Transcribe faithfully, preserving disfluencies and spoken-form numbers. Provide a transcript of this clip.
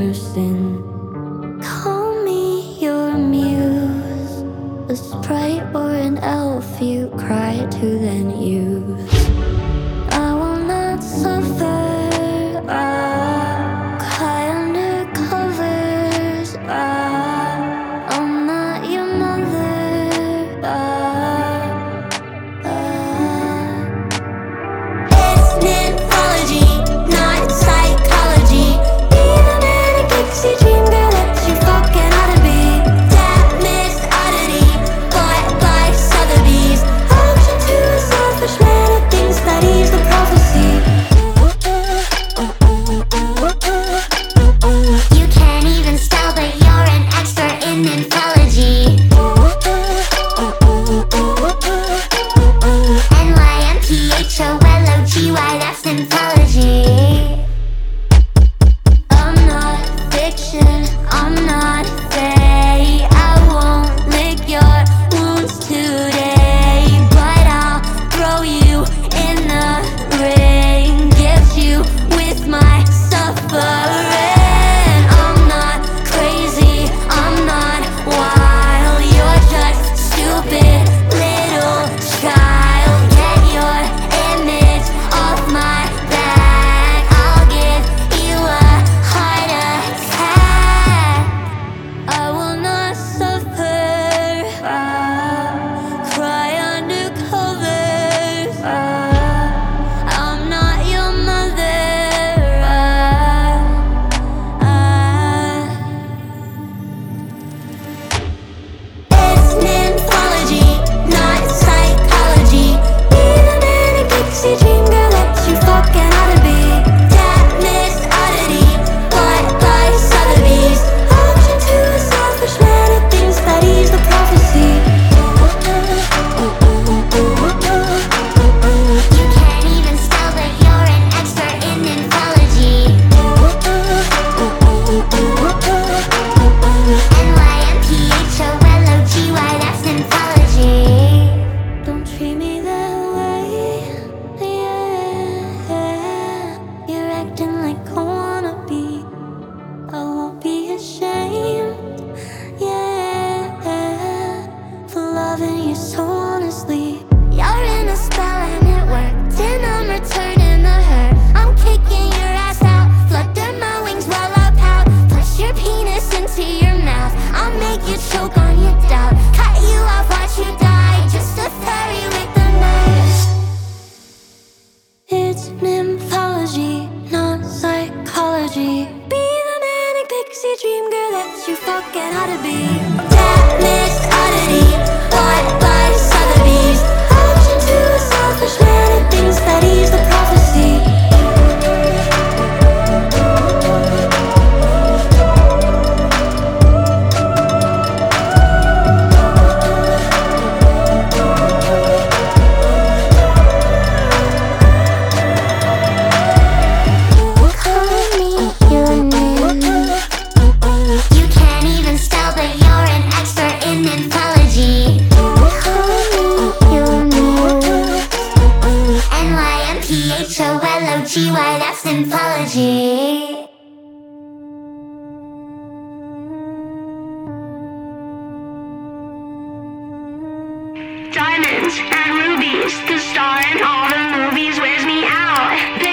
sin. Call me your muse, a sprite or an elf you cry to then use. I will not suffer, ah, cry under covers, ah, I'm not your mother, ah, ah. It's nymphology, not psychology. Be the manic pixie dream girl that you fucking ought to be. That missed oddity, bought by Sotheby's. Auction to a selfish man who thinks that he's the prophecy. You can't even spell, but you're an expert in nymphology. N Y M P H O L O G Y, that's nymphology. I'm not fiction, I'm not fey. I won't lick your wounds today, but I'll throw you in the ring, gift you with my suffering. I'm not crazy, I'm not wild. You're just stupid little child. Get your image off my back. I'll give you a heart attack. I will not suffer, ah, cry under covers, ah, I'm not your mother, ah, ah. It's nymphology, not psychology. Be the manic pixie dream girl that you fucking ought to be. That missed oddity, bought by Sotheby's. Auction to a selfish man who thinks that he's the prophecy. You can't even spell, but you're an expert in nymphology. N Y M P H O L O G Y, that's nymphology. Don't treat me that way, yeah. You're acting like a wannabe. I won't be ashamed, yeah, for loving you so honestly. You're in a spell and it worked, and I'm returning the hurt. I'm kicking your ass out, flutter my wings while I pout. Push your penis into your mouth, I'll make you choke on your doubt. Cut you off, watch you die, just a fairy with the knife. It's nymphology, not psychology. Be the manic pixie dream girl that you fucking ought to be. That missed oddity, bought by Sotheby's. Auction to a selfish man who thinks that he's the prophecy. Call me your muse. You can't even spell, but you're an expert in nymphology. Call me your muse. N Y M P H O L O G Y, that's nymphology. Diamonds and rubies, the star in all the movies wears me out.